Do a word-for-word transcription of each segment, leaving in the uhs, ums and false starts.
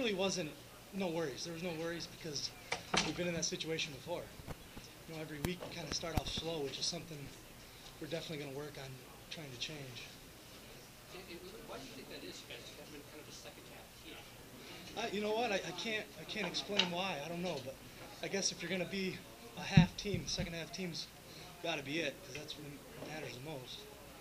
really wasn't no worries. There was no worries because we've been in that situation before. You know, every week we kind of start off slow, which is something we're definitely going to work on trying to change. It, it, why do you think that is, you guys? Have been kind of a second half team. Uh, you know what? I, I can't I can't explain why. I don't know, but I guess if you're going to be a half team, second half team's got to be it because that's what matters the most.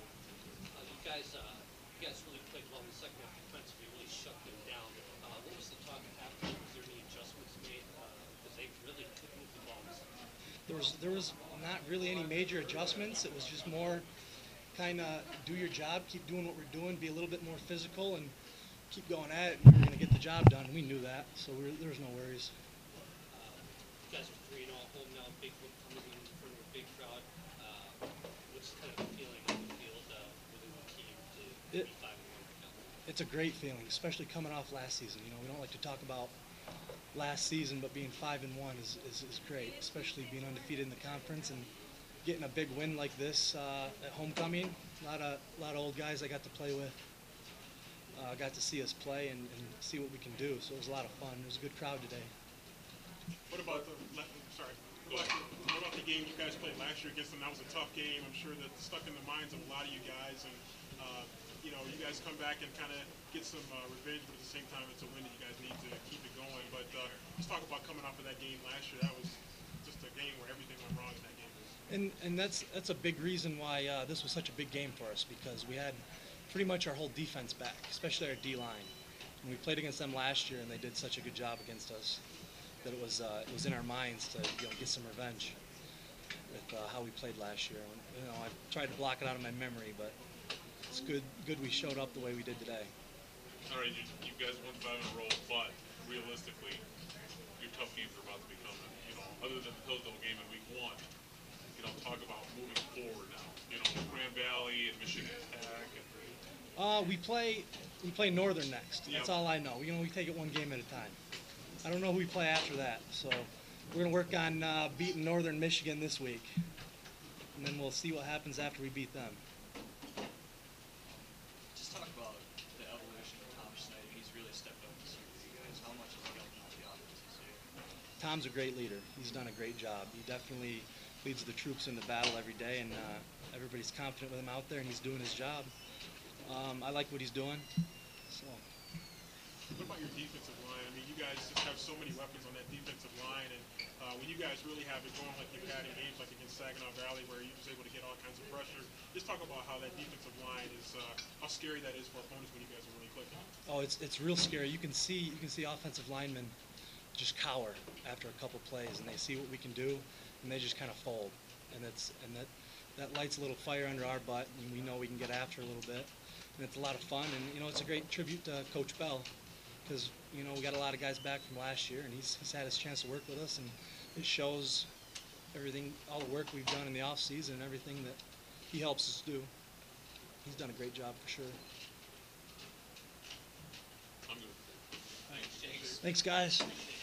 Uh, you guys, uh, you guys really played well in the second half defensively. Really shut them down. Uh, what was the talk at halftime? Was there any adjustments made? Because they really couldn't move the ball. There was there was not really any major adjustments. It was just more kind of do your job, keep doing what we're doing, be a little bit more physical, and keep going at it. And we were going to get the job done. We knew that, so we were, there was no worries. Uh, you guys are three and all home now. Big win coming in front of a big crowd. Uh, what's kind of the feeling on the field uh, within the team to It, be five and one right now? it's a great feeling, especially coming off last season. You know, we don't like to talk about last season, but being five and one is, is, is great, especially being undefeated in the conference and getting a big win like this uh, at homecoming. A lot of a lot of old guys I got to play with. Uh, got to see us play and, and see what we can do. So it was a lot of fun. It was a good crowd today. What about the sorry? What about, what about the game you guys played last year against them? That was a tough game. I'm sure that stuck in the minds of a lot of you guys. And uh, you know, you guys come back and kind of get some uh, revenge, but at the same time, it's a win that you guys need to keep it going. But uh, let's talk about coming off of that game last year. That was just a game where everything went wrong in that game. And and that's that's a big reason why uh, this was such a big game for us because we had pretty much our whole defense back, especially our D line. And we played against them last year, and they did such a good job against us that it was uh, it was in our minds to you know get some revenge with uh, how we played last year. And, you know, I tried to block it out of my memory, but it's good good we showed up the way we did today. All right, you, you guys won five in a row, but realistically, your tough games are about to be coming. You know, other than the Hillsdale game in week one, you know, talk about moving forward now. You know, Grand Valley and Michigan Tech. And, Uh, we play we play Northern next. That's Yep. all I know. You know, we take it one game at a time. I don't know who we play after that. So we're gonna work on uh, beating Northern Michigan this week, and then we'll see what happens after we beat them. Just talk about the evolution of Tom Snyder. He's really stepped up this year for you guys. How much has he helped out the offense this year? Tom's a great leader. He's done a great job. He definitely leads the troops into battle every day, and uh, everybody's confident with him out there, and he's doing his job. Um, I like what he's doing. So. What about your defensive line? I mean, you guys just have so many weapons on that defensive line, and uh, when you guys really have it going like you've had in games like against Saginaw Valley, where you're just able to get all kinds of pressure, just talk about how that defensive line is, uh, how scary that is for opponents when you guys are really clicking. Oh, it's it's real scary. You can see you can see offensive linemen just cower after a couple plays, and they see what we can do, and they just kind of fold, and it's and that that lights a little fire under our butt, and we know we can get after a little bit, and it's a lot of fun, and you know it's a great tribute to Coach Bell, because you know we got a lot of guys back from last year, and he's he's had his chance to work with us, and it shows everything, all the work we've done in the off season, and everything that he helps us do. He's done a great job for sure. I'm good. Thanks, James. Thanks, guys.